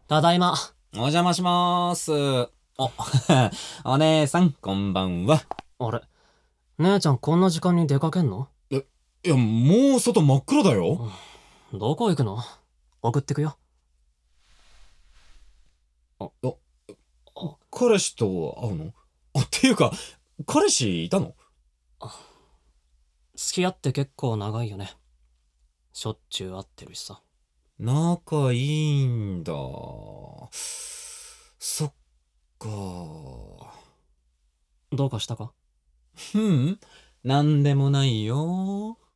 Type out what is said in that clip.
ただいま。 お邪魔しまーす。お、お姉さん、こんばんは。 あれ、姉ちゃんこんな時間に出かけんの？ もう外真っ暗だよ。 どこ行くの？送ってくよ。あ、 あ、 あ、 彼氏と会うの？っていうか、彼氏いたの？ 付き合って結構長いよね。しょっちゅう会ってるしさ。 仲いいんだ。そっか。 どうかしたか？ なんでもないよ。